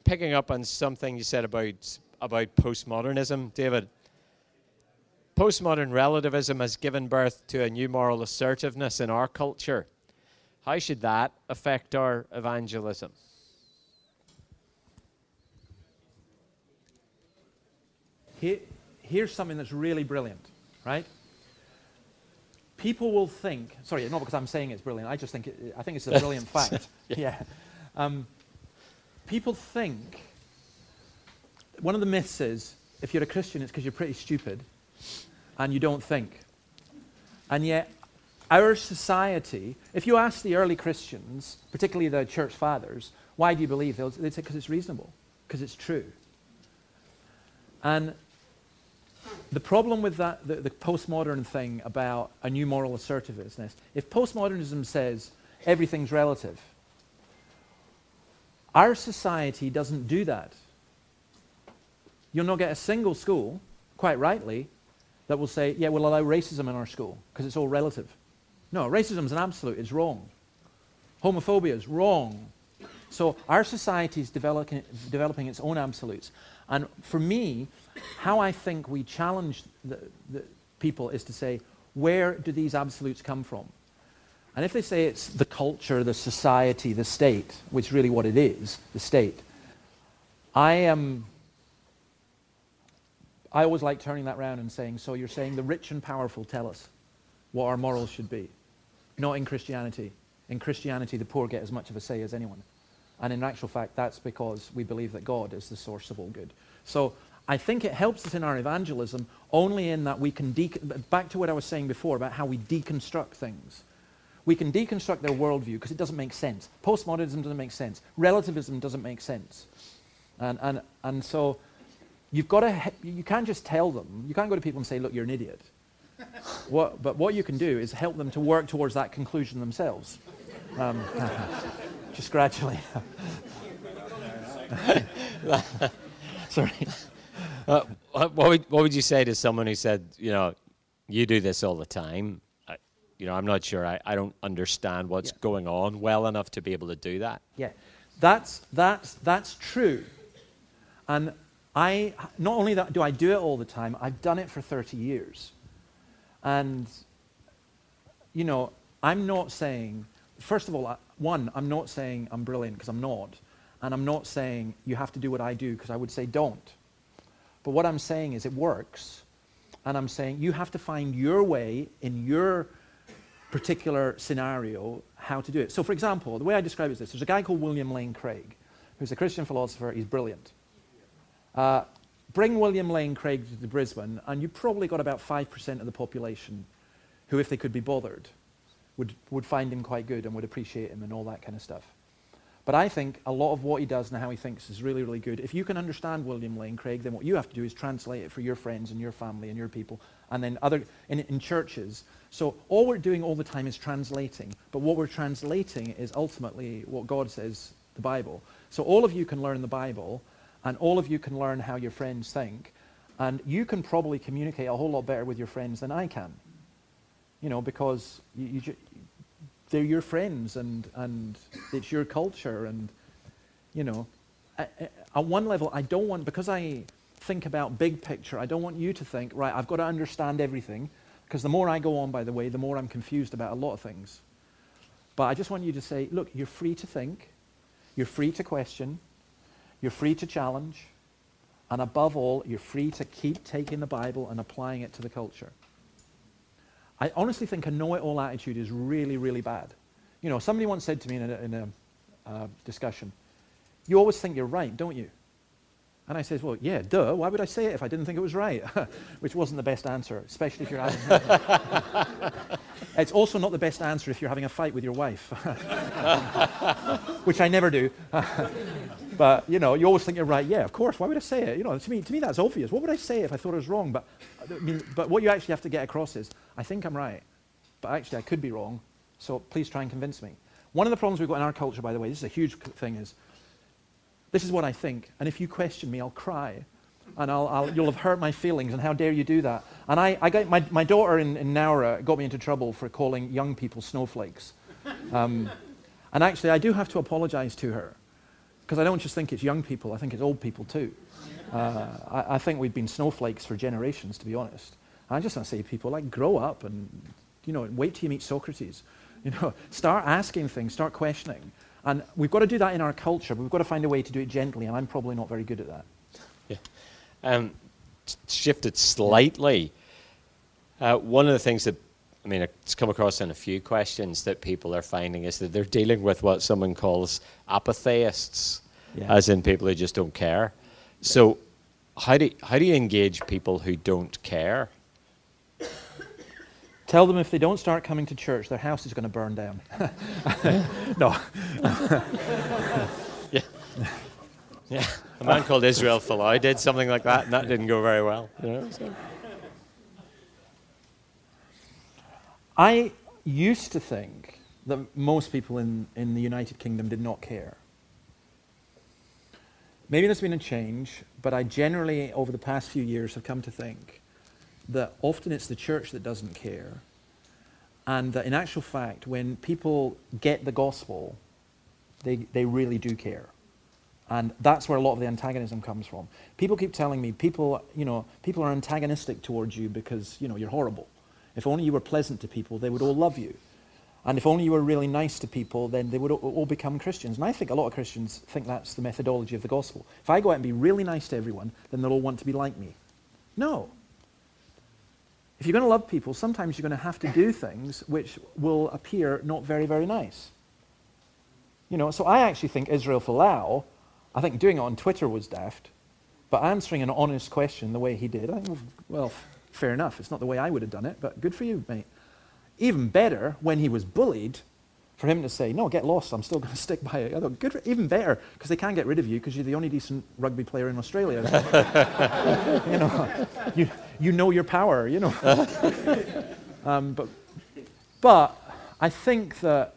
picking up on something you said about postmodernism, David. Postmodern relativism has given birth to a new moral assertiveness in our culture. How should that affect our evangelism? Here's something that's really brilliant, right? People will think, sorry, not because I'm saying it's brilliant, I think it's a brilliant fact. Yeah. People think, one of the myths is, if you're a Christian, it's because you're pretty stupid and you don't think. And yet, our society, if you ask the early Christians, particularly the church fathers, why do you believe? They'd say, because it's reasonable, because it's true. And the problem with that, the postmodern thing about a new moral assertiveness, if postmodernism says everything's relative, our society doesn't do that. You'll not get a single school, quite rightly, that will say, yeah, we'll allow racism in our school, because it's all relative. No, racism is an absolute, it's wrong. Homophobia is wrong. So our society is developing its own absolutes. And for me, how I think we challenge the people is to say, where do these absolutes come from? And if they say it's the culture, the society, the state, which is really what it is, the state, I always like turning that around and saying, so you're saying the rich and powerful tell us what our morals should be. Not in Christianity. In Christianity, the poor get as much of a say as anyone. And in actual fact, that's because we believe that God is the source of all good. So I think it helps us in our evangelism only in that we can, back to what I was saying before about how we deconstruct things. We can deconstruct their worldview because it doesn't make sense. Postmodernism doesn't make sense. Relativism doesn't make sense. And so you've got to, you can't just tell them, you can't go to people and say, look, you're an idiot. But what you can do is help them to work towards that conclusion themselves. Just gradually. Sorry. What would you say to someone who said, you do this all the time? I'm not sure. I don't understand what's going on well enough to be able to do that. Yeah, that's true. And not only that do I do it all the time, I've done it for 30 years. And, I'm not saying, first of all, I'm not saying I'm brilliant, because I'm not. And I'm not saying you have to do what I do, because I would say don't. But what I'm saying is it works. And I'm saying you have to find your way in your particular scenario how to do it. So, for example, the way I describe it is this. There's a guy called William Lane Craig, who's a Christian philosopher. He's brilliant. Bring William Lane Craig to Brisbane, and you probably got about 5% of the population who, if they could be bothered, would find him quite good and would appreciate him and all that kind of stuff. But I think a lot of what he does and how he thinks is really, really good. If you can understand William Lane Craig, then what you have to do is translate it for your friends and your family and your people, and then in churches. So all we're doing all the time is translating, but what we're translating is ultimately what God says, the Bible. So all of you can learn the Bible, and all of you can learn how your friends think, and you can probably communicate a whole lot better with your friends than I can. Because they're your friends, and it's your culture, and, at one level, I don't want, because I think about big picture, I don't want you to think, right, I've got to understand everything, because the more I go on, by the way, the more I'm confused about a lot of things. But I just want you to say, look, you're free to think, you're free to question, you're free to challenge, and above all, you're free to keep taking the Bible and applying it to the culture. I honestly think a know-it-all attitude is really, really bad. Somebody once said to me in a discussion, you always think you're right, don't you? And I says, well, yeah, duh, why would I say it if I didn't think it was right? Which wasn't the best answer, especially if you're having... It's also not the best answer if you're having a fight with your wife. Which I never do. But, you always think you're right. Yeah, of course, why would I say it? To me that's obvious. What would I say if I thought it was wrong? But what you actually have to get across is, I think I'm right, but actually I could be wrong, so please try and convince me. One of the problems we've got in our culture, by the way, this is a huge thing, is this is what I think, and if you question me, I'll cry, and you'll have hurt my feelings, and how dare you do that? And I got my daughter in Nowra got me into trouble for calling young people snowflakes. And actually, I do have to apologize to her, Because I don't just think it's young people, I think it's old people too. I think we've been snowflakes for generations, to be honest. I just want to say to people, like, grow up and, wait till you meet Socrates. Start asking things, start questioning. And we've got to do that in our culture, but we've got to find a way to do it gently, and I'm probably not very good at that. Yeah. Shifted slightly. One of the things that, it's come across in a few questions that people are finding is that they're dealing with what someone calls apatheists, as in people who just don't care. So how do you engage people who don't care? Tell them if they don't start coming to church, their house is going to burn down. No. Yeah. A man called Israel Folau did something like that, and that didn't go very well. So. I used to think that most people in the United Kingdom did not care. Maybe there's been a change, but I generally, over the past few years, have come to think that often it's the church that doesn't care, and that in actual fact, when people get the gospel, they really do care. And that's where a lot of the antagonism comes from. People keep telling me, people are antagonistic towards you because, you're horrible. If only you were pleasant to people, they would all love you. And if only you were really nice to people, then they would all become Christians. And I think a lot of Christians think that's the methodology of the gospel. If I go out and be really nice to everyone, then they'll all want to be like me. No. If you're going to love people, sometimes you're going to have to do things which will appear not very, very nice. So I actually think Israel Folau, I think doing it on Twitter was daft, but answering an honest question the way he did, I think, well, fair enough. It's not the way I would have done it, but good for you, mate. Even better, when he was bullied, for him to say, no, get lost, I'm still going to stick by it. I thought, even better, because they can't get rid of you because you're the only decent rugby player in Australia. You know your power, But I think that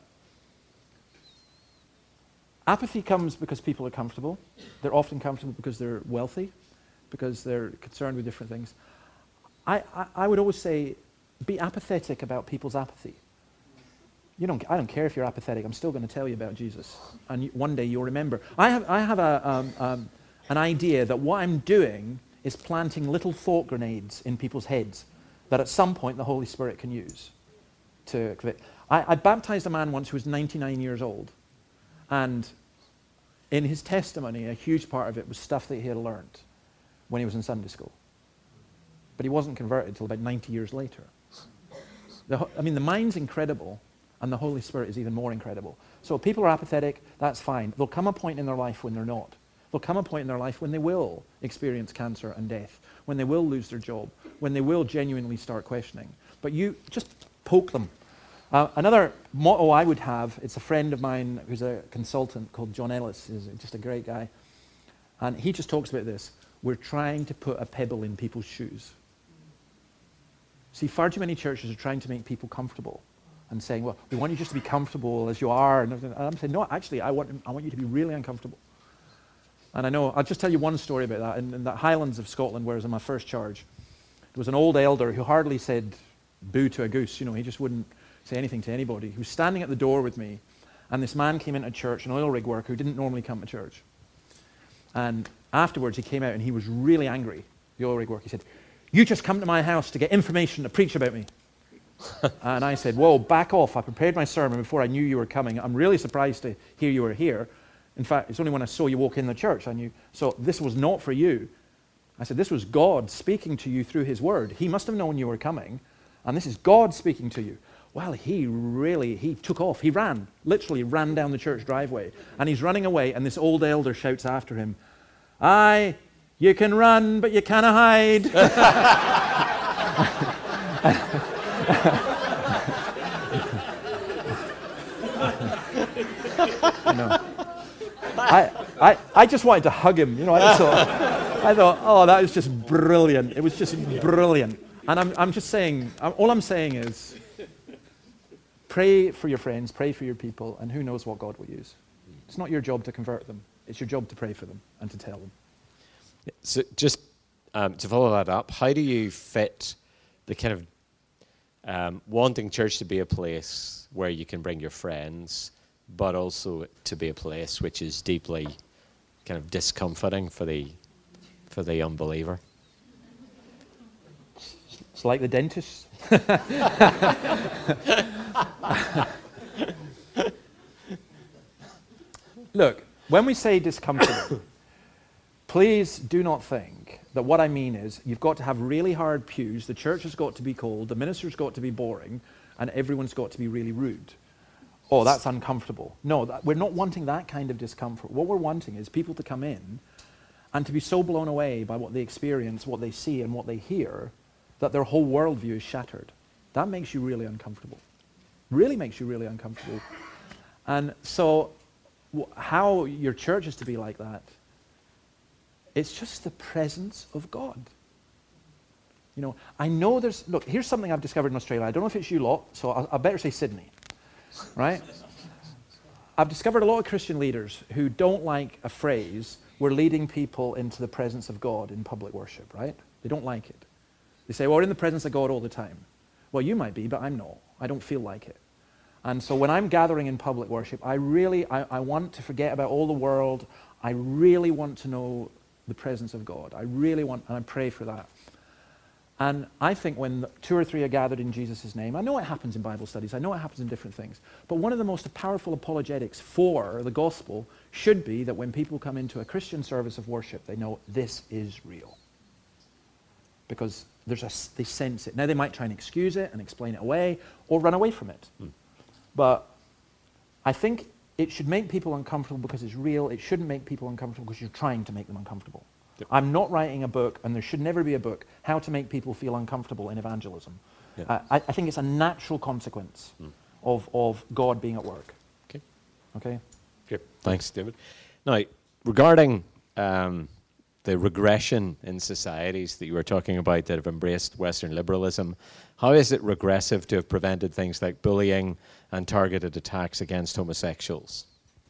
apathy comes because people are comfortable. They're often comfortable because they're wealthy, because they're concerned with different things. I would always say, be apathetic about people's apathy. I don't care if you're apathetic. I'm still going to tell you about Jesus, and one day you'll remember. I have an idea that what I'm doing is planting little thought grenades in people's heads that at some point the Holy Spirit can use to convict. I baptized a man once who was 99 years old, and in his testimony, a huge part of it was stuff that he had learned when he was in Sunday school. But he wasn't converted until about 90 years later. The mind's incredible, and the Holy Spirit is even more incredible. So if people are apathetic, that's fine. There'll come a point in their life when they're not. There'll come a point in their life when they will experience cancer and death, when they will lose their job, when they will genuinely start questioning. But you just poke them. Another motto I would have, it's a friend of mine who's a consultant called John Ellis, is just a great guy. And he just talks about this. We're trying to put a pebble in people's shoes. See, far too many churches are trying to make people comfortable and saying, well, we want you just to be comfortable as you are. And I'm saying, no, actually, I want you to be really uncomfortable. And I know, I'll just tell you one story about that. In the Highlands of Scotland, where I was in my first charge, there was an old elder who hardly said boo to a goose. He just wouldn't say anything to anybody. He was standing at the door with me, and this man came into church, an oil rig worker who didn't normally come to church. And afterwards, he came out and he was really angry, the oil rig worker. He said, you just come to my house to get information to preach about me. And I said, whoa, back off. I prepared my sermon before I knew you were coming. I'm really surprised to hear you were here. In fact, it's only when I saw you walk in the church I knew. So this was not for you. I said, this was God speaking to you through his word. He must have known you were coming, and this is God speaking to you. Well, he took off. He literally ran down the church driveway. And he's running away, and this old elder shouts after him, aye, you can run, but you can't hide. I just wanted to hug him. I thought, oh, that was just brilliant. It was just brilliant. And I'm just saying, all I'm saying is, pray for your friends, pray for your people, and who knows what God will use. It's not your job to convert them. It's your job to pray for them and to tell them. So just to follow that up, how do you fit the kind of wanting church to be a place where you can bring your friends, but also to be a place which is deeply kind of discomforting for the unbeliever. It's like the dentist. Look, when we say discomforting, please do not think that what I mean is you've got to have really hard pews, the church has got to be cold, the minister's got to be boring, and everyone's got to be really rude. Oh, that's uncomfortable. No, we're not wanting that kind of discomfort. What we're wanting is people to come in and to be so blown away by what they experience, what they see, and what they hear, that their whole worldview is shattered. That makes you really uncomfortable. Really makes you really uncomfortable. And so how your church is to be like that, it's just the presence of God. You know, I know look, here's something I've discovered in Australia. I don't know if it's you lot, so I better say Sydney, right? I've discovered a lot of Christian leaders who don't like a phrase, we're leading people into the presence of God in public worship, right? They don't like it. They say, well, we're in the presence of God all the time. Well, you might be, but I'm not. I don't feel like it. And so when I'm gathering in public worship, I want to forget about all the world. I really want to know the presence of God. I really want, and I pray for that. And I think when 2 or 3 are gathered in Jesus' name, I know it happens in Bible studies, I know it happens in different things, but one of the most powerful apologetics for the gospel should be that when people come into a Christian service of worship, they know this is real. Because they sense it. Now they might try and excuse it and explain it away or run away from it. But I think it should make people uncomfortable because it's real. It shouldn't make people uncomfortable because you're trying to make them uncomfortable. Yep. I'm not writing a book, and there should never be a book, how to make people feel uncomfortable in evangelism. Yep. I think it's a natural consequence of God being at work. Okay? Okay. Thanks, David. Now, regarding the regression in societies that you were talking about that have embraced Western liberalism, how is it regressive to have prevented things like bullying and targeted attacks against homosexuals?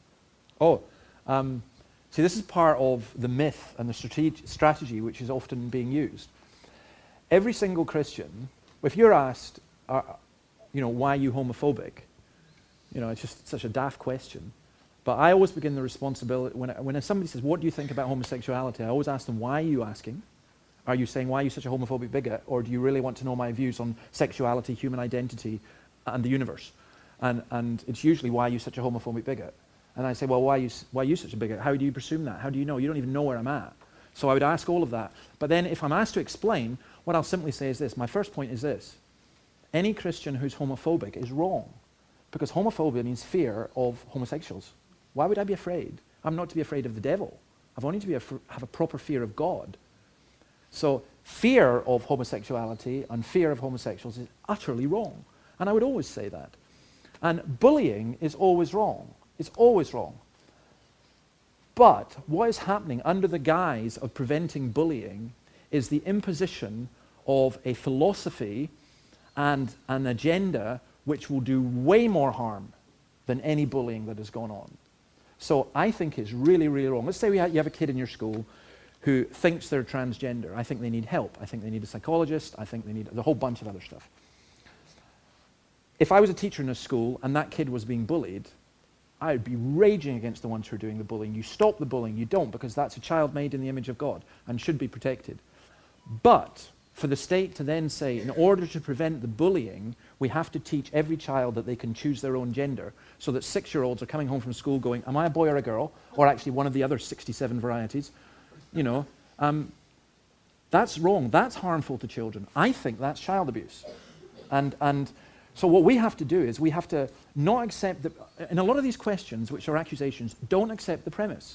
See, this is part of the myth and the strategy which is often being used. Every single Christian, if you're asked, why are you homophobic? It's just such a daft question. But I always begin the responsibility, when somebody says, what do you think about homosexuality? I always ask them, why are you asking? Are you saying, why are you such a homophobic bigot? Or do you really want to know my views on sexuality, human identity, and the universe? And it's usually, why are you such a homophobic bigot? And I say, well, why are you such a bigot? How do you presume that? How do you know? You don't even know where I'm at. So I would ask all of that. But then if I'm asked to explain, what I'll simply say is this. My first point is this. Any Christian who's homophobic is wrong. Because homophobia means fear of homosexuals. Why would I be afraid? I'm not to be afraid of the devil. I've only to have a proper fear of God. So fear of homosexuality and fear of homosexuals is utterly wrong. And I would always say that. And bullying is always wrong. It's always wrong. But what is happening under the guise of preventing bullying is the imposition of a philosophy and an agenda which will do way more harm than any bullying that has gone on. So I think it's really, really wrong. Let's say you have a kid in your school who thinks they're transgender. I think they need help. I think they need a psychologist. I think they need a whole bunch of other stuff. If I was a teacher in a school and that kid was being bullied, I would be raging against the ones who are doing the bullying. You stop the bullying. You don't, because that's a child made in the image of God and should be protected. But for the state to then say, in order to prevent the bullying, we have to teach every child that they can choose their own gender, so that 6-year-olds are coming home from school going, am I a boy or a girl? Or actually one of the other 67 varieties. That's wrong. That's harmful to children. I think that's child abuse. And so what we have to do is we have to not accept in a lot of these questions, which are accusations, don't accept the premise.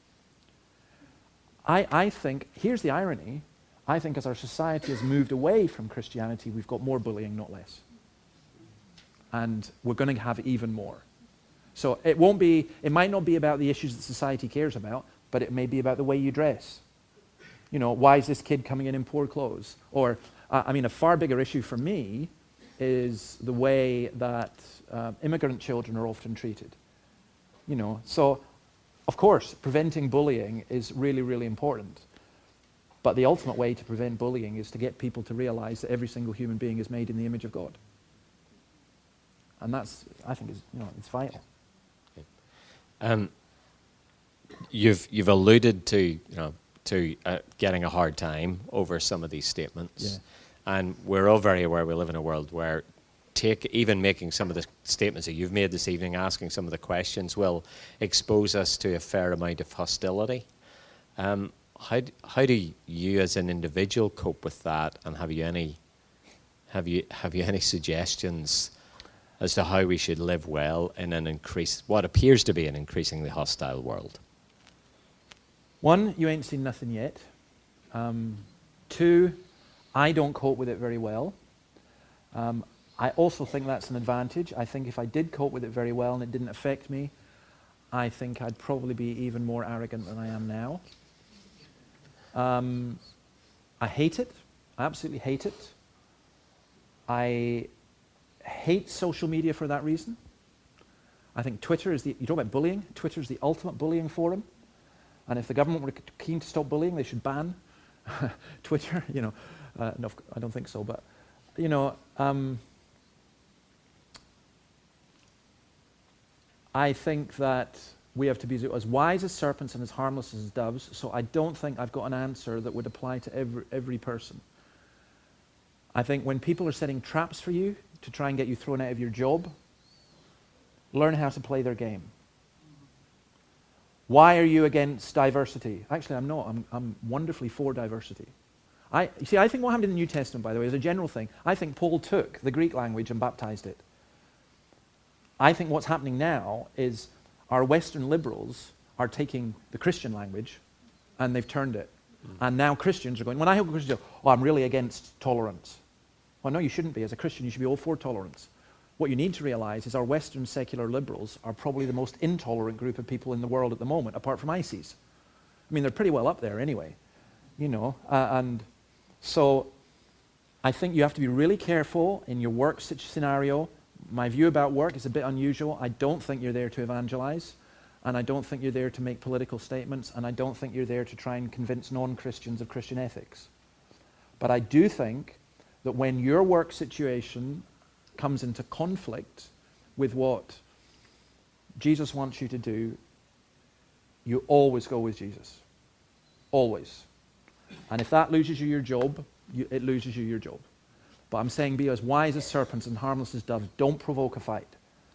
I think, here's the irony, I think as our society has moved away from Christianity, we've got more bullying, not less. And we're going to have even more. So it might not be about the issues that society cares about, but it may be about the way you dress. Why is this kid coming in poor clothes? Or, a far bigger issue for me is the way that immigrant children are often treated. So, of course, preventing bullying is really, really important. But the ultimate way to prevent bullying is to get people to realize that every single human being is made in the image of God. And that's, I think, it's vital. Okay. You've alluded to getting a hard time over some of these statements, and we're all very aware we live in a world where even making some of the statements that you've made this evening, asking some of the questions, will expose us to a fair amount of hostility. How do you as an individual cope with that, and have you any suggestions as to how we should live well in what appears to be an increasingly hostile world? One, you ain't seen nothing yet. Two, I don't cope with it very well. I also think that's an advantage. I think if I did cope with it very well and it didn't affect me, I think I'd probably be even more arrogant than I am now. I hate it. I absolutely hate it. I hate social media for that reason. I think Twitter you talk about bullying, Twitter is the ultimate bullying forum. And if the government were keen to stop bullying, they should ban Twitter. No, I don't think so. But, I think that we have to be as wise as serpents and as harmless as doves. So I don't think I've got an answer that would apply to every person. I think when people are setting traps for you to try and get you thrown out of your job, learn how to play their game. Why are you against diversity? Actually, I'm not. I'm wonderfully for diversity. I think what happened in the New Testament, by the way, is a general thing. I think Paul took the Greek language and baptized it. I think what's happening now is our Western liberals are taking the Christian language and they've turned it. And now Christians are going, when I hear Christians go, I'm really against tolerance. Well, no, you shouldn't be. As a Christian, you should be all for tolerance. What you need to realize is our Western secular liberals are probably the most intolerant group of people in the world at the moment, apart from ISIS. I mean, they're pretty well up there anyway, and so I think you have to be really careful in your work scenario. My view about work is a bit unusual. I don't think you're there to evangelize, and I don't think you're there to make political statements, and I don't think you're there to try and convince non-Christians of Christian ethics. But I do think that when your work situation comes into conflict with what Jesus wants you to do, you always go with Jesus. Always. And if that loses you your job, it loses you your job. But I'm saying be as wise as serpents and harmless as doves. Don't provoke a fight.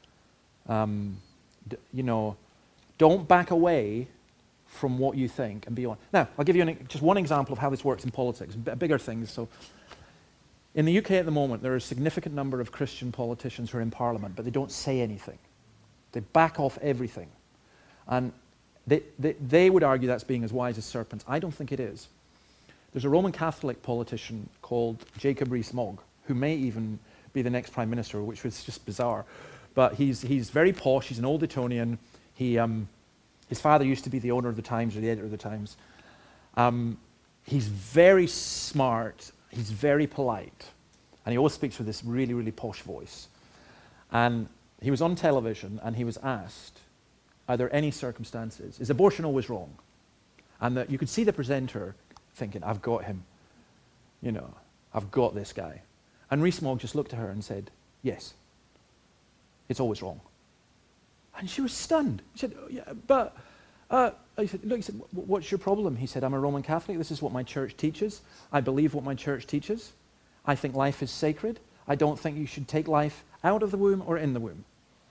Don't back away from what you think and be on. Now, I'll give you just one example of how this works in politics, bigger things. So, in the UK at the moment, there are a significant number of Christian politicians who are in Parliament, but they don't say anything. They back off everything. And they would argue that's being as wise as serpents. I don't think it is. There's a Roman Catholic politician called Jacob Rees-Mogg, who may even be the next Prime Minister, which was just bizarre. But he's very posh. He's an old Etonian. His father used to be the owner of the Times or the editor of the Times. He's very smart. He's very polite, and he always speaks with this really, really posh voice. And he was on television, and he was asked, are there any circumstances, is abortion always wrong? And you could see the presenter thinking, I've got him. I've got this guy. And Rees-Mogg just looked at her and said, yes, it's always wrong. And she was stunned. She said, yeah, but... he said, what's your problem? He said, I'm a Roman Catholic. This is what my church teaches. I believe what my church teaches. I think life is sacred. I don't think you should take life out of the womb or in the womb.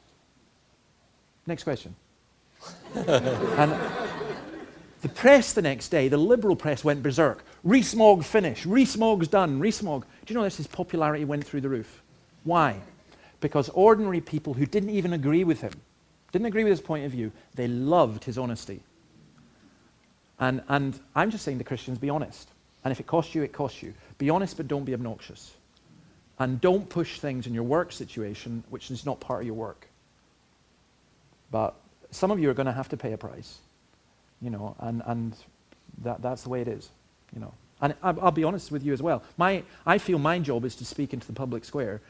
Next question. And the press the next day, the liberal press went berserk. Rees-Mogg finished. Rees-Mogg's done. Rees-Mogg. Do you know this? His popularity went through the roof. Why? Because ordinary people who didn't even agree with him, didn't agree with his point of view, they loved his honesty. And I'm just saying to Christians, be honest. And if it costs you, it costs you. Be honest, but don't be obnoxious. And don't push things in your work situation which is not part of your work. But some of you are going to have to pay a price, and that's the way it is, And I'll be honest with you as well. I feel my job is to speak into the public square.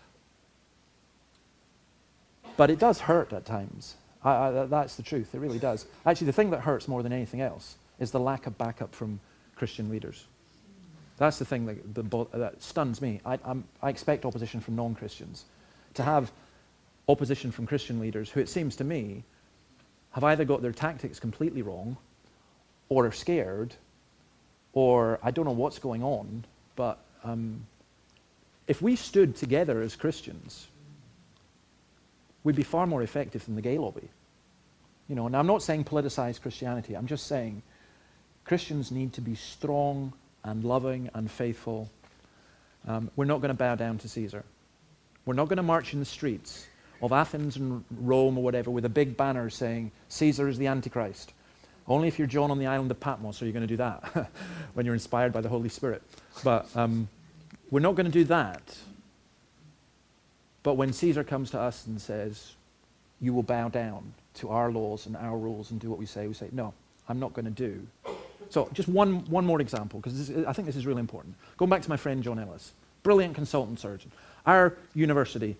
But it does hurt at times. That's the truth. It really does. Actually, the thing that hurts more than anything else is the lack of backup from Christian leaders. That's the thing that stuns me. I expect opposition from non-Christians. To have opposition from Christian leaders who, it seems to me, have either got their tactics completely wrong, or are scared, or I don't know what's going on, but if we stood together as Christians, we'd be far more effective than the gay lobby. And I'm not saying politicize Christianity. I'm just saying Christians need to be strong and loving and faithful. We're not going to bow down to Caesar. We're not going to march in the streets of Athens and Rome or whatever with a big banner saying, Caesar is the Antichrist. Only if you're John on the island of Patmos are you going to do that when you're inspired by the Holy Spirit. But we're not going to do that. But when Caesar comes to us and says, you will bow down to our laws and our rules and do what we say, no, I'm not going to do. So just one more example, because I think this is really important. Going back to my friend John Ellis, brilliant consultant surgeon. Our university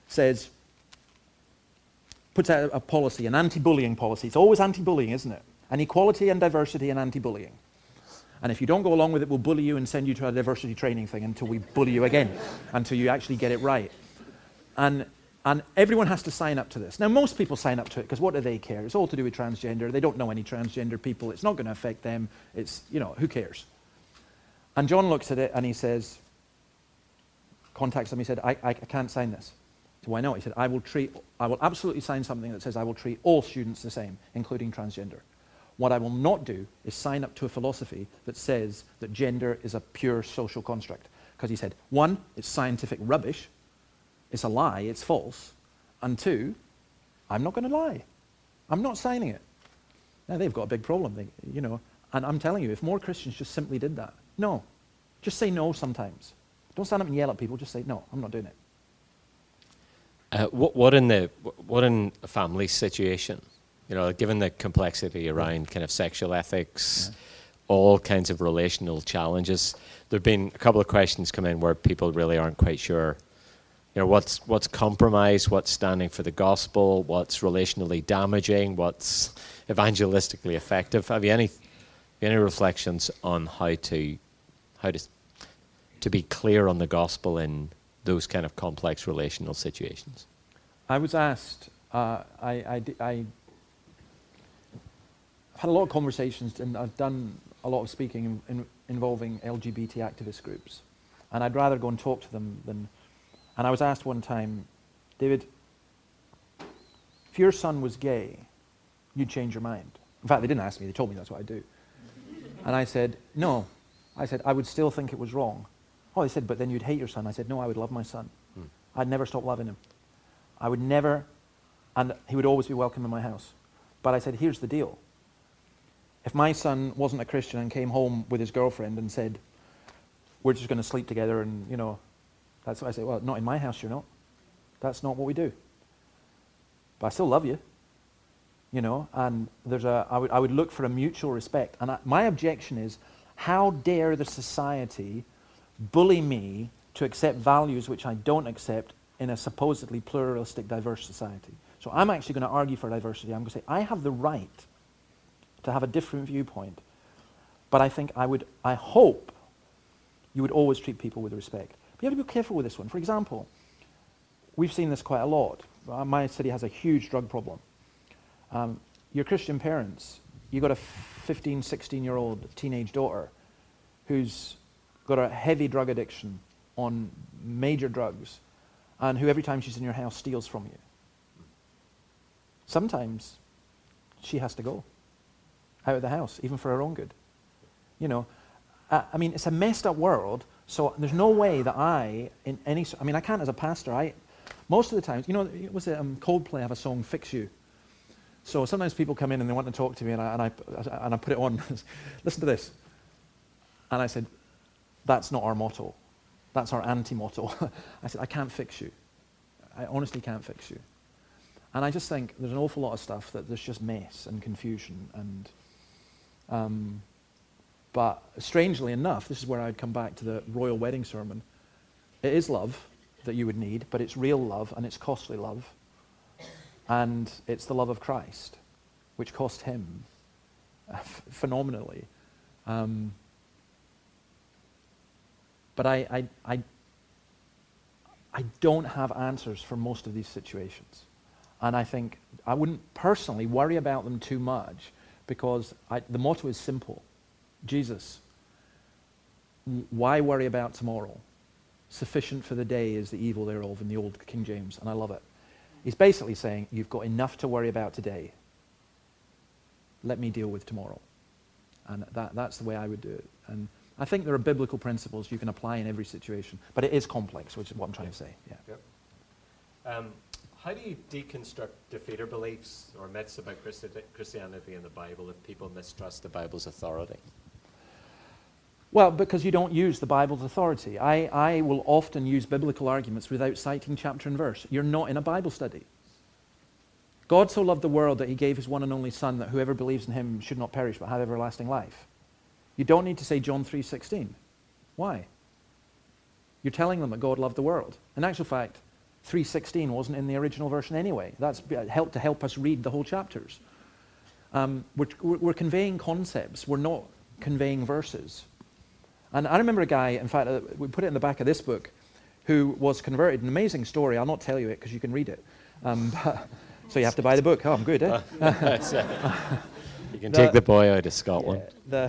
puts out a policy, an anti-bullying policy. It's always anti-bullying, isn't it? And equality and diversity and anti-bullying. And if you don't go along with it, we'll bully you and send you to a diversity training thing until we bully you again, until you actually get it right. And everyone has to sign up to this. Now, most people sign up to it because what do they care? It's all to do with transgender. They don't know any transgender people. It's not going to affect them. It's, who cares? And John looks at it and he says, contacts them, he said, I can't sign this. So why not? He said, I will absolutely sign something that says I will treat all students the same, including transgender. What I will not do is sign up to a philosophy that says that gender is a pure social construct. Because he said, one, it's scientific rubbish. It's a lie, it's false. And two, I'm not going to lie. I'm not signing it. Now, they've got a big problem, and I'm telling you, if more Christians just simply did that, no. Just say no sometimes. Don't stand up and yell at people, just say, no, I'm not doing it. What in a family situation, given the complexity around kind of sexual ethics, all kinds of relational challenges, there have been a couple of questions come in where people really aren't quite sure, what's compromise, what's standing for the gospel, what's relationally damaging, what's evangelistically effective. Have you any reflections on how to be clear on the gospel in those kind of complex relational situations? I was asked, I've had a lot of conversations and I've done a lot of speaking involving LGBT activist groups. And I'd rather go and talk to them than... And I was asked one time, David, if your son was gay, you'd change your mind. In fact, they didn't ask me, they told me that's what I do. And I said, no. I said, I would still think it was wrong. Oh, they said, but then you'd hate your son. I said, no, I would love my son. I'd never stop loving him. I would never, and he would always be welcome in my house. But I said, here's the deal. If my son wasn't a Christian and came home with his girlfriend and said, we're just going to sleep together and, that's what I say, well, not in my house, you're not. That's not what we do. But I still love you, and I would look for a mutual respect. And my objection is, how dare the society bully me to accept values which I don't accept in a supposedly pluralistic, diverse society? So I'm actually going to argue for diversity. I'm going to say, I have the right to have a different viewpoint, but I hope you would always treat people with respect. But you have to be careful with this one. For example, we've seen this quite a lot. My city has a huge drug problem. Your Christian parents, you've got a 15, 16-year-old teenage daughter who's got a heavy drug addiction on major drugs, and who every time she's in your house steals from you. Sometimes she has to go out of the house, even for her own good. It's a messed up world, so there's no way that I can't as a pastor. Most of the times, Coldplay have a song, Fix You. So sometimes people come in and they want to talk to me, and I put it on. Listen to this. And I said, that's not our motto. That's our anti-motto. I said, I can't fix you. I honestly can't fix you. And I just think there's an awful lot of stuff that there's just mess and confusion. And but strangely enough, this is where I'd come back to the royal wedding sermon. It is love that you would need, but it's real love and it's costly love. And it's the love of Christ, which cost him phenomenally. But I don't have answers for most of these situations. And I think I wouldn't personally worry about them too much because the motto is simple. Jesus, why worry about tomorrow? Sufficient for the day is the evil thereof in the old King James, and I love it. He's basically saying, you've got enough to worry about today. Let me deal with tomorrow. And that's the way I would do it. And I think there are biblical principles you can apply in every situation, but it is complex, which is what I'm trying to say. Yeah. Yep. How do you deconstruct defeater beliefs or myths about Christianity and the Bible if people mistrust the Bible's authority? Well, because you don't use the Bible's authority. I will often use biblical arguments without citing chapter and verse. You're not in a Bible study. God so loved the world that he gave his one and only Son, that whoever believes in him should not perish but have everlasting life. You don't need to say John 3:16. Why? You're telling them that God loved the world. In actual fact, 3:16 wasn't in the original version anyway. That's helped to help us read the whole chapters. We're conveying concepts. We're not conveying verses. And I remember a guy, in fact, we put it in the back of this book, who was converted. An amazing story. I'll not tell you it because you can read it. So you have to buy the book. Oh, I'm good, eh? You can take the boy out of Scotland.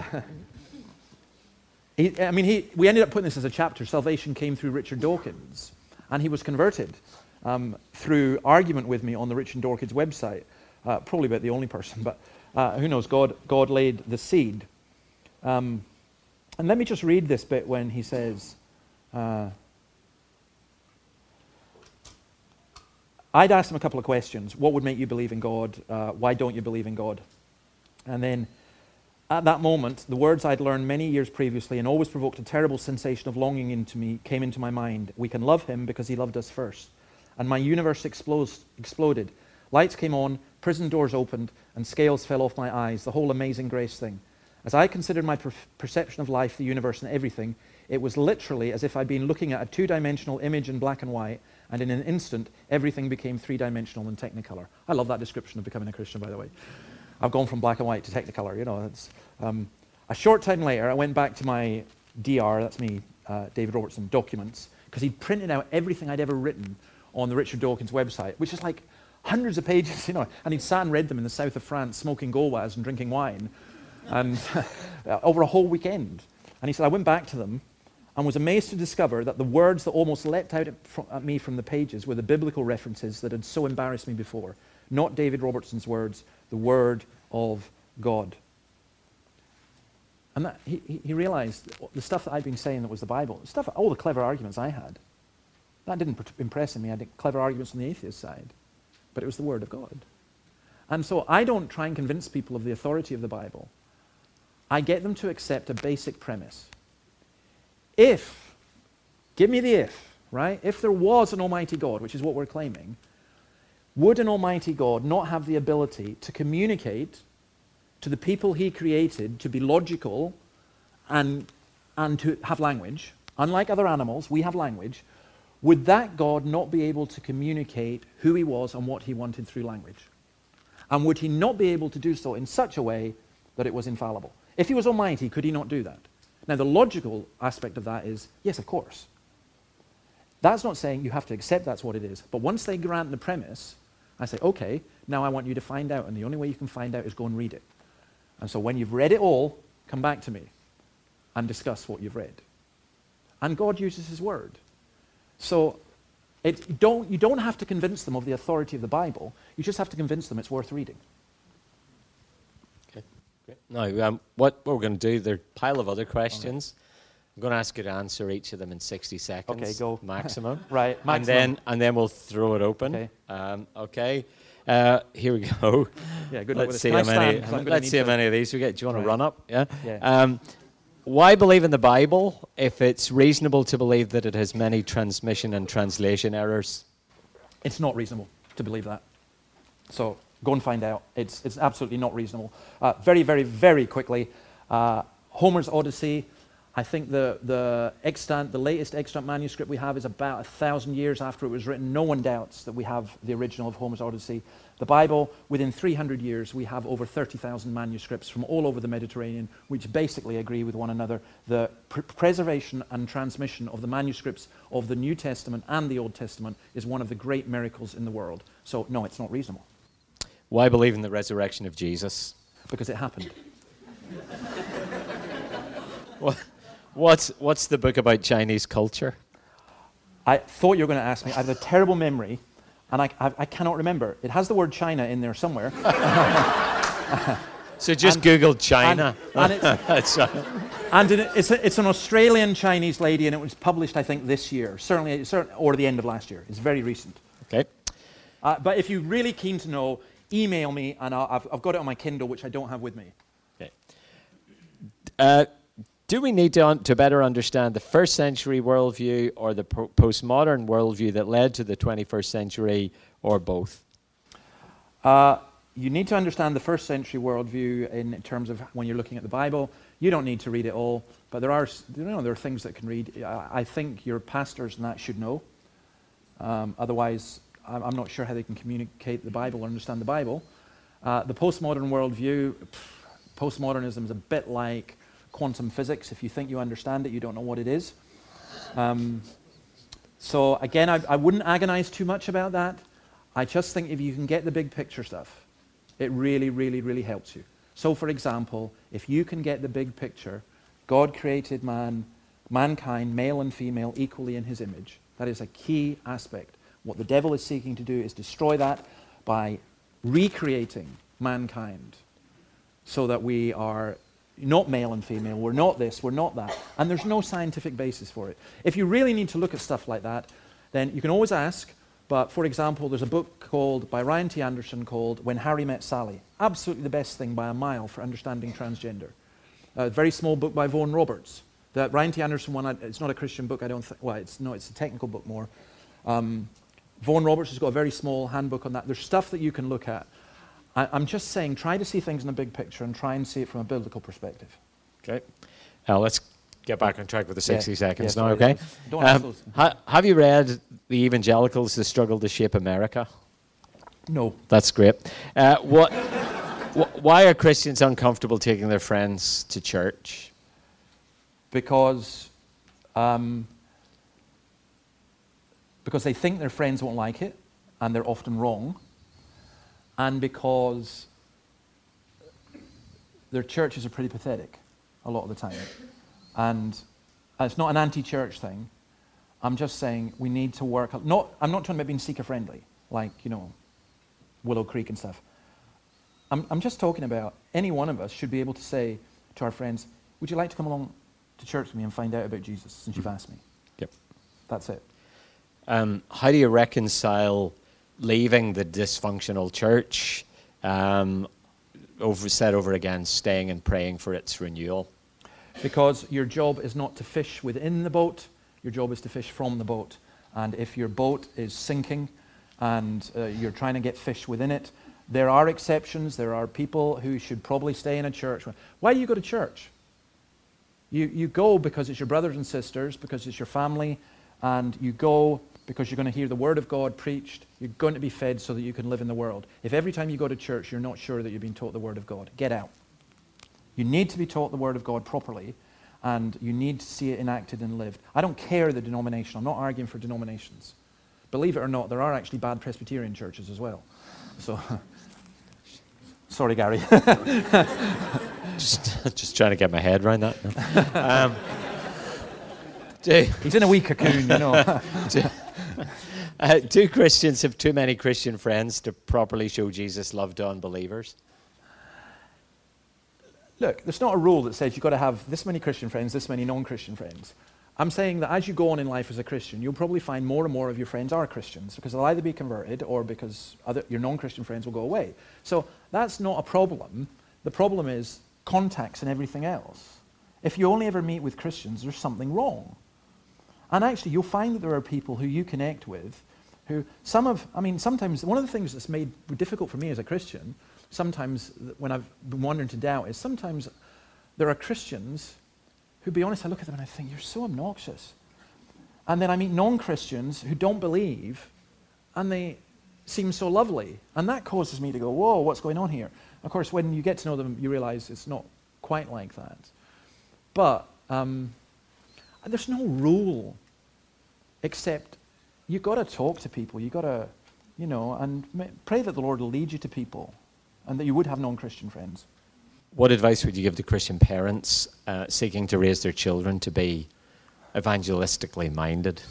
We ended up putting this as a chapter. Salvation came through Richard Dawkins. And he was converted through argument with me on the Richard Dawkins website. Probably about the only person, but who knows? God laid the seed. And let me just read this bit when he says, I'd asked him a couple of questions. What would make you believe in God? Why don't you believe in God? And then at that moment, the words I'd learned many years previously and always provoked a terrible sensation of longing came into my mind. We can love him because he loved us first. And my universe exploded. Lights came on, prison doors opened, and scales fell off my eyes, the whole amazing grace thing. As I considered my perception of life, the universe, and everything, it was literally as if I'd been looking at a two-dimensional image in black and white, and in an instant, everything became three-dimensional and technicolor. I love that description of becoming a Christian, by the way. I've gone from black and white to technicolor, It's, a short time later, I went back to my DR, that's me, David Robertson, documents, because he'd printed out everything I'd ever written on the Richard Dawkins website, which is like hundreds of pages, and he'd sat and read them in the south of France, smoking Gauloise and drinking wine, and over a whole weekend. And he said, I went back to them and was amazed to discover that the words that almost leapt out at me from the pages were the biblical references that had so embarrassed me before. Not David Robertson's words, the word of God. And that, he realized the stuff that I'd been saying that was the Bible, all the clever arguments I had, that didn't impress me. I had clever arguments on the atheist side, but it was the word of God. And so I don't try and convince people of the authority of the Bible. I get them to accept a basic premise. Give me the if, right? If there was an almighty God, which is what we're claiming, would an almighty God not have the ability to communicate to the people he created to be logical and to have language? Unlike other animals, we have language. Would that God not be able to communicate who he was and what he wanted through language? And would he not be able to do so in such a way that it was infallible? If he was almighty, could he not do that? Now, the logical aspect of that is, yes, of course. That's not saying you have to accept that's what it is. But once they grant the premise, I say, okay, now I want you to find out. And the only way you can find out is go and read it. And so when you've read it all, come back to me and discuss what you've read. And God uses his word. So you don't have to convince them of the authority of the Bible. You just have to convince them it's worth reading. Now, what we're going to do, there are a pile of other questions. Okay. I'm going to ask you to answer each of them in 60 seconds. Okay, go. Maximum. Right, maximum. And then we'll throw it open. Okay. Here we go. Yeah, good luck with Let's this. see how many of these we get. Do you want to run up? Yeah. Yeah. Why believe in the Bible if it's reasonable to believe that it has many transmission and translation errors? It's not reasonable to believe that. So go and find out. It's absolutely not reasonable. Very, very, very quickly, Homer's Odyssey, I think the latest extant manuscript we have is about 1,000 years after it was written. No one doubts that we have the original of Homer's Odyssey. The Bible, within 300 years, we have over 30,000 manuscripts from all over the Mediterranean, which basically agree with one another. The preservation and transmission of the manuscripts of the New Testament and the Old Testament is one of the great miracles in the world. So, no, it's not reasonable. Why believe in the resurrection of Jesus? Because it happened. What's the book about Chinese culture? I thought you were going to ask me. I have a terrible memory, and I cannot remember. It has the word China in there somewhere. So just Google China. And it's an Australian Chinese lady, and it was published, I think, this year, certainly, or the end of last year. It's very recent. Okay. But if you're really keen to know, email me, and I've got it on my Kindle, which I don't have with me. Okay. Do we need to better understand the first century worldview or the postmodern worldview that led to the 21st century, or both? You need to understand the first century worldview in terms of when you're looking at the Bible. You don't need to read it all, but there are things that can read. I think your pastors and that should know. Otherwise, I'm not sure how they can communicate the Bible or understand the Bible. The postmodern worldview, postmodernism is a bit like quantum physics. If you think you understand it, you don't know what it is. So again, I wouldn't agonize too much about that. I just think if you can get the big picture stuff, it really, really, really helps you. So for example, if you can get the big picture, God created mankind, male and female, equally in his image. That is a key aspect. What the devil is seeking to do is destroy that by recreating mankind so that we are not male and female, we're not this, we're not that. And there's no scientific basis for it. If you really need to look at stuff like that, then you can always ask. But for example, there's a book by Ryan T. Anderson called When Harry Met Sally. Absolutely the best thing by a mile for understanding transgender. A very small book by Vaughan Roberts. The Ryan T. Anderson one, it's not a Christian book, I don't think. Well, it's a technical book more. Vaughan Roberts has got a very small handbook on that. There's stuff that you can look at. I'm just saying, try to see things in the big picture and try and see it from a biblical perspective. Okay. Let's get back on track with the 60 seconds now, sorry, okay? Don't ask those. Have you read The Evangelicals, The Struggle to Shape America? No. That's great. Why are Christians uncomfortable taking their friends to church? Because they think their friends won't like it, and they're often wrong. And because their churches are pretty pathetic a lot of the time. And it's not an anti-church thing. I'm just saying we need to work. I'm not talking about being seeker-friendly, like, Willow Creek and stuff. I'm just talking about any one of us should be able to say to our friends, would you like to come along to church with me and find out about Jesus since you've asked me? Yep. That's it. How do you reconcile leaving the dysfunctional church, said over again, staying and praying for its renewal? Because your job is not to fish within the boat, your job is to fish from the boat. And if your boat is sinking and you're trying to get fish within it, there are exceptions. There are people who should probably stay in a church. Why do you go to church? You go because it's your brothers and sisters, because it's your family, and you go because you're going to hear the Word of God preached. You're going to be fed so that you can live in the world. If every time you go to church you're not sure that you're being taught the Word of God, get out. You need to be taught the Word of God properly, and you need to see it enacted and lived. I don't care the denomination. I'm not arguing for denominations. Believe it or not, there are actually bad Presbyterian churches as well. So, sorry, Gary. just trying to get my head around that. He's in a wee cocoon, Do Christians have too many Christian friends to properly show Jesus' love to unbelievers? Look, there's not a rule that says you've got to have this many Christian friends, this many non-Christian friends. I'm saying that as you go on in life as a Christian, you'll probably find more and more of your friends are Christians because they'll either be converted or because your non-Christian friends will go away. So that's not a problem. The problem is contacts and everything else. If you only ever meet with Christians, there's something wrong. And actually, you'll find that there are people who you connect with who sometimes one of the things that's made difficult for me as a Christian, sometimes when I've been wandering to doubt, is sometimes there are Christians who, to be honest, I look at them and I think, you're so obnoxious. And then I meet non-Christians who don't believe, and they seem so lovely. And that causes me to go, whoa, what's going on here? Of course, when you get to know them, you realize it's not quite like that. But there's no rule, except you've got to talk to people. You've got to, and pray that the Lord will lead you to people, and that you would have non-Christian friends. What advice would you give to Christian parents seeking to raise their children to be evangelistically minded?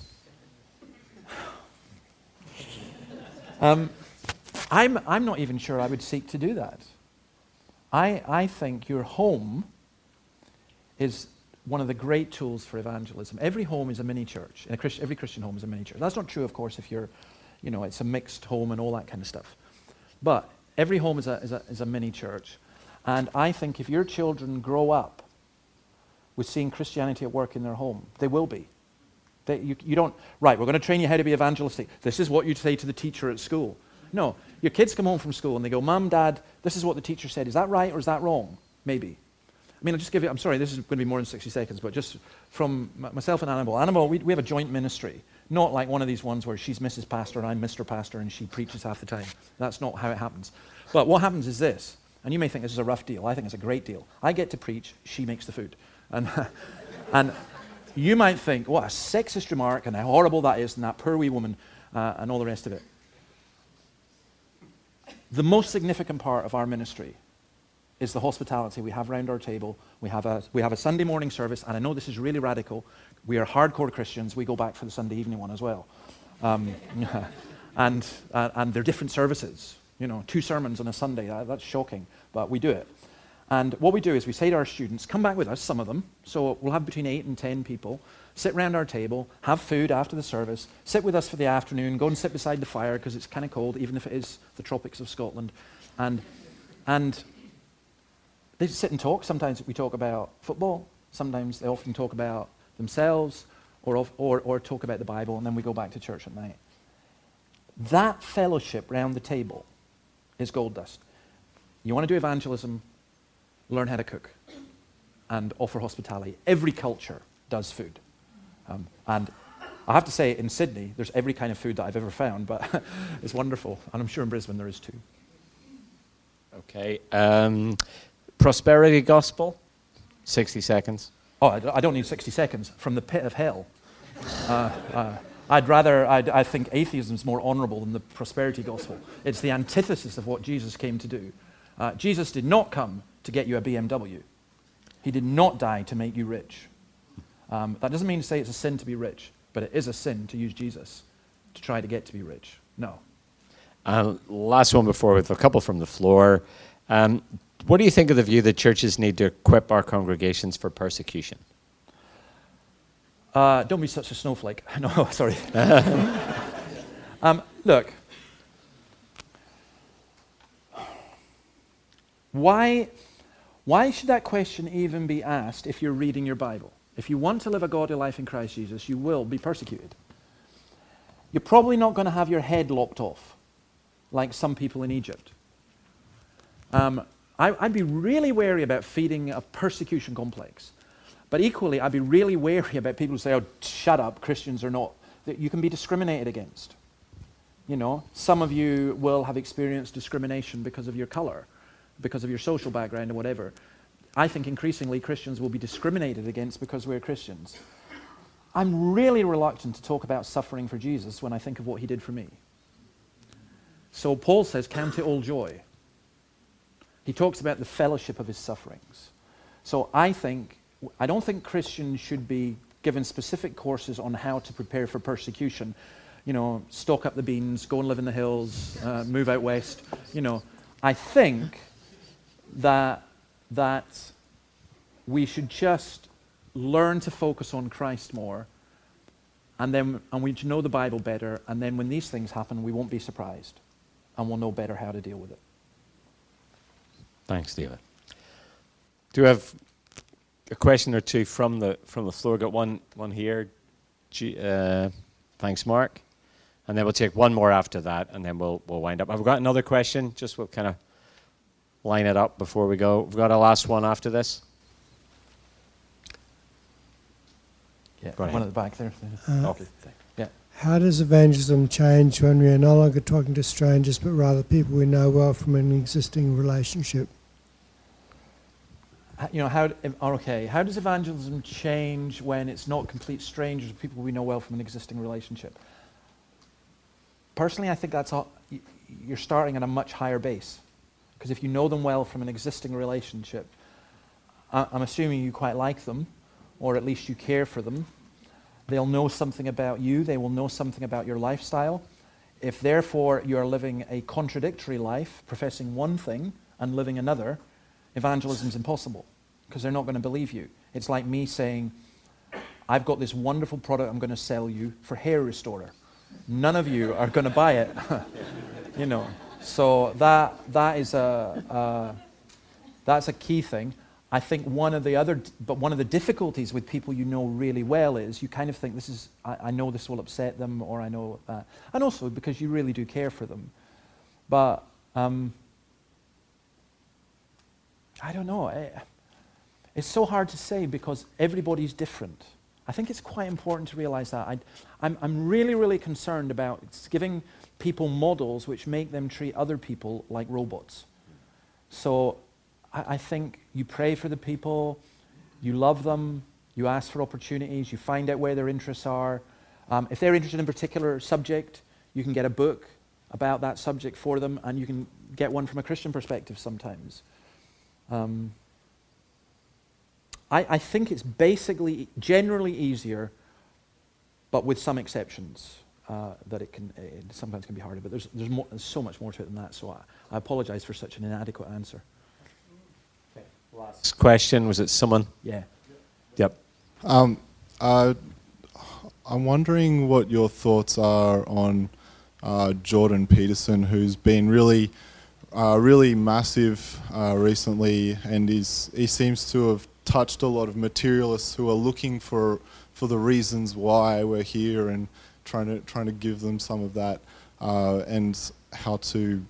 I'm not even sure I would seek to do that. I think your home is one of the great tools for evangelism. Every home is a mini church. Every Christian home is a mini church. That's not true, of course, if you're, it's a mixed home and all that kind of stuff. But every home is a mini church. And I think if your children grow up with seeing Christianity at work in their home, they will be. You don't, right, we're going to train you how to be evangelistic. This is what you'd say to the teacher at school. No, your kids come home from school and they go, Mom, Dad, this is what the teacher said. Is that right or is that wrong? Maybe. I mean, I'll just give you, I'm sorry, this is going to be more than 60 seconds, but just from myself and Annabelle. Annabelle, we have a joint ministry. Not like one of these ones where she's Mrs. Pastor and I'm Mr. Pastor and she preaches half the time. That's not how it happens. But what happens is this, and you may think this is a rough deal. I think it's a great deal. I get to preach, she makes the food. And you might think, what a sexist remark and how horrible that is and that poor wee woman and all the rest of it. The most significant part of our ministry is the hospitality we have around our table. We have a Sunday morning service, and I know this is really radical. We are hardcore Christians. We go back for the Sunday evening one as well. And they're different services. 2 sermons on a Sunday. That's shocking, but we do it. And what we do is we say to our students, come back with us, some of them. So we'll have between 8 and 10 people. Sit around our table, have food after the service, sit with us for the afternoon, go and sit beside the fire because it's kind of cold, even if it is the tropics of Scotland. And they sit and talk. Sometimes we talk about football. Sometimes they often talk about themselves or talk about the Bible, and then we go back to church at night. That fellowship round the table is gold dust. You want to do evangelism, learn how to cook and offer hospitality. Every culture does food. And I have to say, in Sydney, there's every kind of food that I've ever found, but it's wonderful. And I'm sure in Brisbane there is too. Okay. Prosperity gospel, 60 seconds. Oh, I don't need 60 seconds. From the pit of hell. I think atheism is more honorable than the prosperity gospel. It's the antithesis of what Jesus came to do. Jesus did not come to get you a BMW. He did not die to make you rich. That doesn't mean to say it's a sin to be rich, but it is a sin to use Jesus to try to get to be rich. No. Last one before with a couple from the floor. What do you think of the view that churches need to equip our congregations for persecution? Don't be such a snowflake. No, sorry. Look. Why should that question even be asked if you're reading your Bible? If you want to live a godly life in Christ Jesus, you will be persecuted. You're probably not going to have your head lopped off, like some people in Egypt. I'd be really wary about feeding a persecution complex. But equally, I'd be really wary about people who say, oh, shut up, Christians are not. That you can be discriminated against. Some of you will have experienced discrimination because of your color, because of your social background or whatever. I think increasingly Christians will be discriminated against because we're Christians. I'm really reluctant to talk about suffering for Jesus when I think of what he did for me. So Paul says, count it all joy. He talks about the fellowship of his sufferings. So I don't think Christians should be given specific courses on how to prepare for persecution. Stock up the beans, go and live in the hills, move out west. I think that we should just learn to focus on Christ more, and we should know the Bible better, and then when these things happen, we won't be surprised, and we'll know better how to deal with it. Thanks, David. Do we have a question or two from the floor? Got one here. Thanks, Mark. And then we'll take one more after that, and then we'll wind up. Have we got another question? Just we'll kind of line it up before we go. We've got a last one after this. Yeah, Go ahead. one at the back there. Okay. Yeah. How does evangelism change when we are no longer talking to strangers, but rather people we know well from an existing relationship? How does evangelism change when it's not complete strangers, people we know well from an existing relationship? Personally, I think you're starting at a much higher base. Because if you know them well from an existing relationship, I'm assuming you quite like them, or at least you care for them. They'll know something about you. They will know something about your lifestyle. If therefore you are living a contradictory life, professing one thing and living another, evangelism is impossible because they're not going to believe you. It's like me saying, I've got this wonderful product I'm going to sell you for hair restorer. None of you are going to buy it. So that's a key thing. I think one of the difficulties with people you know really well is you kind of think I know this will upset them, or I know that. And also because you really do care for them. But I don't know. It's so hard to say because everybody's different. I think it's quite important to realize that. I'm really, really concerned about giving people models which make them treat other people like robots. So I think you pray for the people, you love them, you ask for opportunities, you find out where their interests are. If they're interested in a particular subject, you can get a book about that subject for them, and you can get one from a Christian perspective sometimes. I think it's basically generally easier, but with some exceptions, that it sometimes can be harder. But there's so much more to it than that. So I apologize for such an inadequate answer. Okay. Last question, was it someone? Yeah. Yep. I'm wondering what your thoughts are on Jordan Peterson, who's been really massive recently, and he seems to have touched a lot of materialists who are looking for the reasons why we're here, and trying to give them some of that, and how to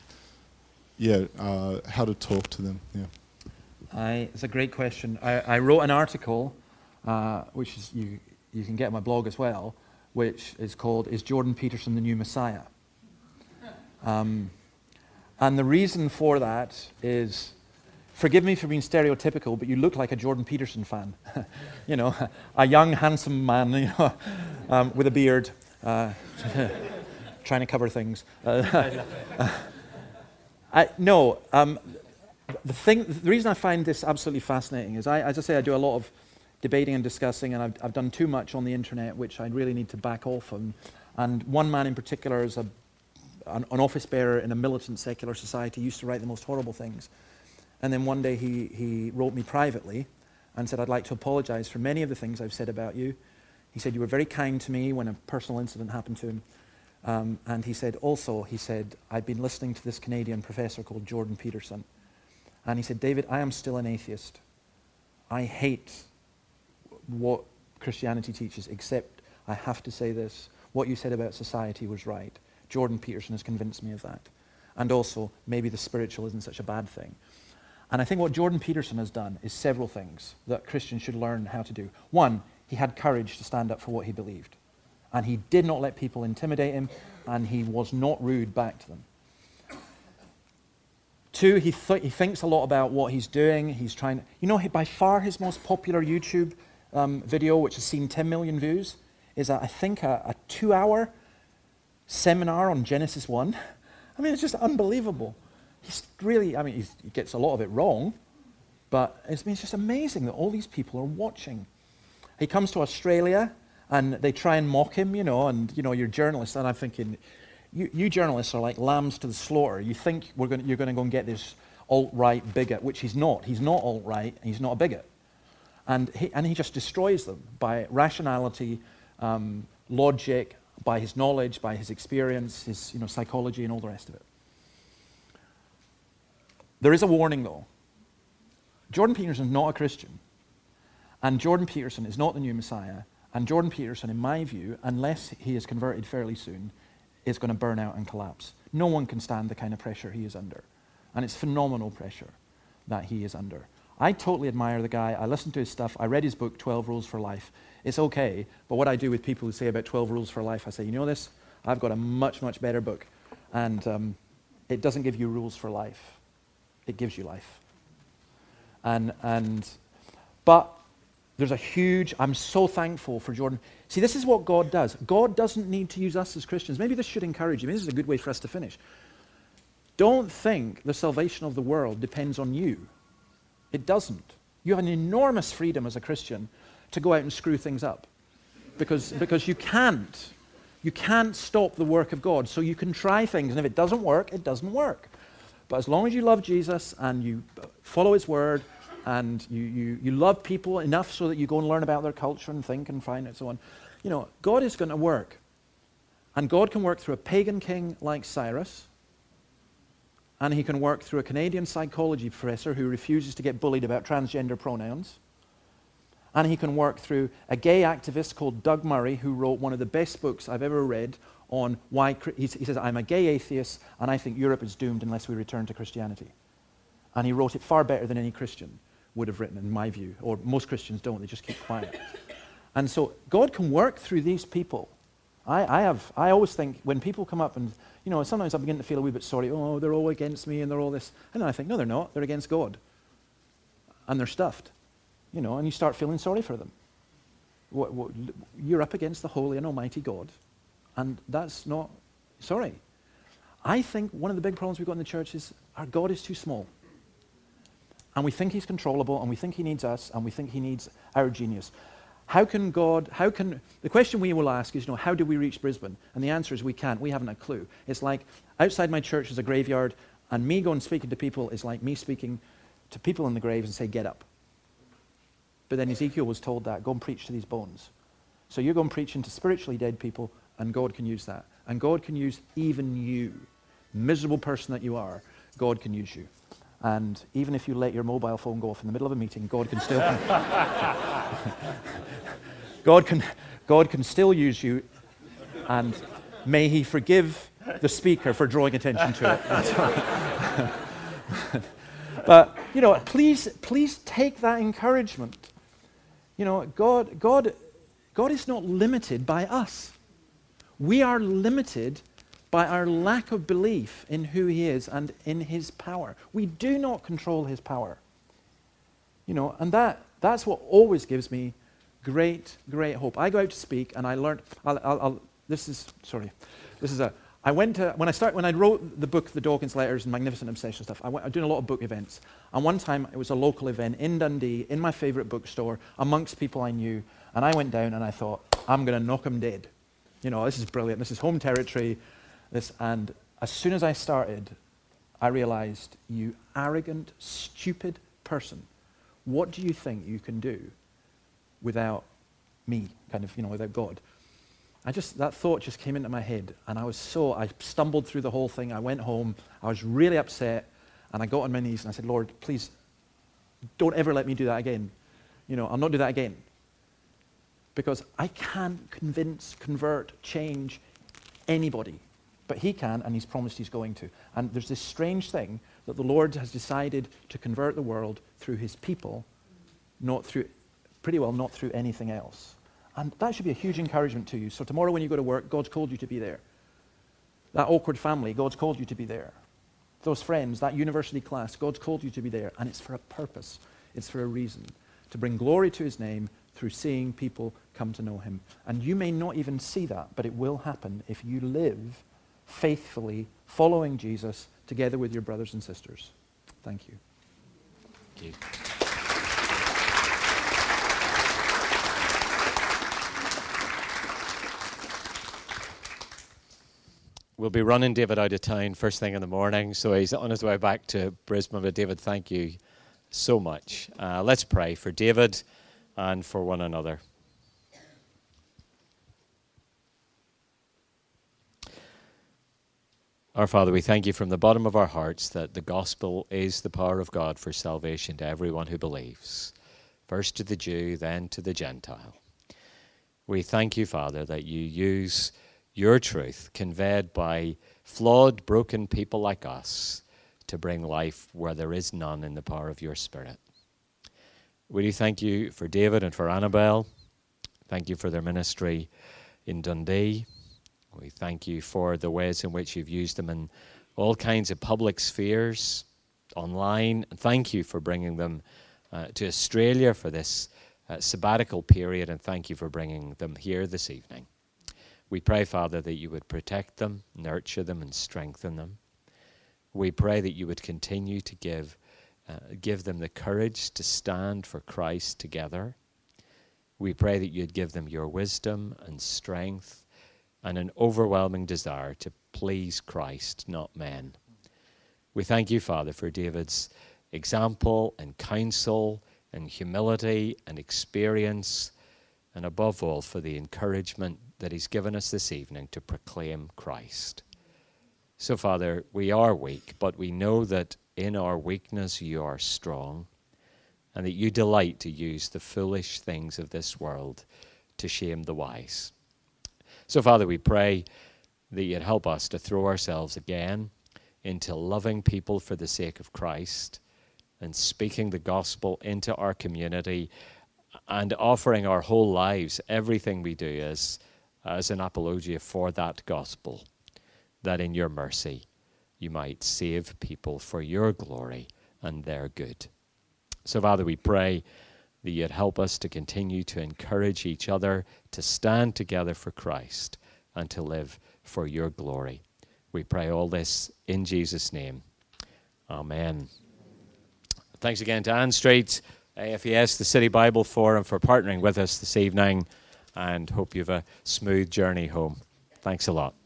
talk to them. Yeah. It's a great question. I wrote an article, which is you can get on my blog as well, which is called "Is Jordan Peterson the New Messiah?" And the reason for that is, forgive me for being stereotypical, but you look like a Jordan Peterson fan. A young, handsome man, with a beard, trying to cover things. The reason I find this absolutely fascinating is, as I say, I do a lot of debating and discussing, and I've done too much on the internet, which I really need to back off on. And one man in particular is an office bearer in a militant secular society, used to write the most horrible things. And then one day he wrote me privately and said, I'd like to apologize for many of the things I've said about you. He said, you were very kind to me when a personal incident happened to him. And he said, I've been listening to this Canadian professor called Jordan Peterson. And he said, David, I am still an atheist. I hate what Christianity teaches, except I have to say this. What you said about society was right. Jordan Peterson has convinced me of that. And also, maybe the spiritual isn't such a bad thing. And I think what Jordan Peterson has done is several things that Christians should learn how to do. One, he had courage to stand up for what he believed. And he did not let people intimidate him, and he was not rude back to them. Two, he thinks a lot about what he's doing. He's trying, by far his most popular YouTube video, which has seen 10 million views, is I think a 2-hour seminar on Genesis 1. I mean, it's just unbelievable. He's really, he gets a lot of it wrong, but it's just amazing that all these people are watching. He comes to Australia, and they try and mock him, and you're journalists, and I'm thinking, you journalists are like lambs to the slaughter. You think you're going to go and get this alt-right bigot, which he's not. He's not alt-right, and he's not a bigot. And he just destroys them by rationality, logic, by his knowledge, by his experience, his psychology, and all the rest of it. There is a warning, though. Jordan Peterson is not a Christian, and Jordan Peterson is not the new Messiah, and Jordan Peterson, in my view, unless he is converted fairly soon, is going to burn out and collapse. No one can stand the kind of pressure he is under, and it's phenomenal pressure that he is under. I totally admire the guy. I listened to his stuff. I read his book, 12 Rules for Life. It's okay, but what I do with people who say about 12 Rules for Life, I say, you know this? I've got a much, much better book. And it doesn't give you rules for life. It gives you life. But there's a huge, I'm so thankful for Jordan. See, this is what God does. God doesn't need to use us as Christians. Maybe this should encourage you. Maybe this is a good way for us to finish. Don't think the salvation of the world depends on you. It doesn't. You have an enormous freedom as a Christian to go out and screw things up. Because you can't. You can't stop the work of God. So you can try things, and if it doesn't work, it doesn't work. But as long as you love Jesus and you follow his word and you love people enough so that you go and learn about their culture and think and find and so on, you know, God is going to work. And God can work through a pagan king like Cyrus, and he can work through a Canadian psychology professor who refuses to get bullied about transgender pronouns. And he can work through a gay activist called Doug Murray, who wrote one of the best books I've ever read on why, he says, I'm a gay atheist, and I think Europe is doomed unless we return to Christianity. And he wrote it far better than any Christian would have written, in my view. Or most Christians don't, they just keep quiet. And so God can work through these people. I always think when people come up and, you know, sometimes I begin to feel a wee bit sorry, oh, they're all against me and they're all this. And then I think, no, they're not. They're against God. And they're stuffed. You know, and you start feeling sorry for them. You're up against the holy and almighty God, and that's not, sorry. I think one of the big problems we've got in the church is our God is too small. And we think he's controllable, and we think he needs us, and we think he needs our genius. The question we will ask is, you know, how do we reach Brisbane? And the answer is we can't. We haven't a clue. It's like outside my church is a graveyard, and me going speaking to people is like me speaking to people in the graves and say, get up. But then Ezekiel was told that, go and preach to these bones. So you're going preaching to spiritually dead people, and God can use that. And God can use even you, miserable person that you are, God can use you. And even if you let your mobile phone go off in the middle of a meeting, God can still God can still use you, and may he forgive the speaker for drawing attention to it. But, you know, please take that encouragement. You know, God is not limited by us. We are limited by our lack of belief in who he is and in his power. We do not control his power. You know, and that's what always gives me great, great hope. I go out to speak, and I learned, when I wrote the book, The Dawkins Letters and Magnificent Obsession stuff, I'm doing a lot of book events. And one time, it was a local event in Dundee, in my favorite bookstore, amongst people I knew. And I went down and I thought, I'm going to knock them dead. You know, this is brilliant. This is home territory. And as soon as I started, I realized, you arrogant, stupid person, what do you think you can do without me, without God? That thought just came into my head, and I stumbled through the whole thing. I went home, I was really upset, and I got on my knees and I said, Lord, please, don't ever let me do that again. You know, I'll not do that again. Because I can't convince, convert, change anybody. But he can, and he's promised he's going to. And there's this strange thing that the Lord has decided to convert the world through his people, not through anything else. And that should be a huge encouragement to you. So tomorrow when you go to work, God's called you to be there. That awkward family, God's called you to be there. Those friends, that university class, God's called you to be there. And it's for a purpose. It's for a reason. To bring glory to his name through seeing people come to know him. And you may not even see that, but it will happen if you live faithfully following Jesus together with your brothers and sisters. Thank you. Thank you. We'll be running David out of town first thing in the morning, so he's on his way back to Brisbane. But David, thank you so much. Let's pray for David and for one another. Our Father, we thank you from the bottom of our hearts that the gospel is the power of God for salvation to everyone who believes, first to the Jew, then to the Gentile. We thank you, Father, that you use your truth conveyed by flawed, broken people like us to bring life where there is none in the power of your Spirit. We do thank you for David and for Annabelle. Thank you for their ministry in Dundee. We thank you for the ways in which you've used them in all kinds of public spheres, online. And thank you for bringing them to Australia for this sabbatical period, and thank you for bringing them here this evening. We pray, Father, that you would protect them, nurture them, and strengthen them. We pray that you would continue to give them the courage to stand for Christ together. We pray that you'd give them your wisdom and strength and an overwhelming desire to please Christ, not men. We thank you, Father, for David's example and counsel and humility and experience, and above all, for the encouragement that he's given us this evening to proclaim Christ. So, Father, we are weak, but we know that in our weakness you are strong, and that you delight to use the foolish things of this world to shame the wise. So, Father, we pray that you'd help us to throw ourselves again into loving people for the sake of Christ and speaking the gospel into our community and offering our whole lives, everything we do as an apologia for that gospel, that in your mercy you might save people for your glory and their good. So, Father, we pray that you'd help us to continue to encourage each other to stand together for Christ and to live for your glory. We pray all this in Jesus' name. Amen. Thanks again to Ann Street, AFES, the City Bible Forum, for partnering with us this evening, and hope you have a smooth journey home. Thanks a lot.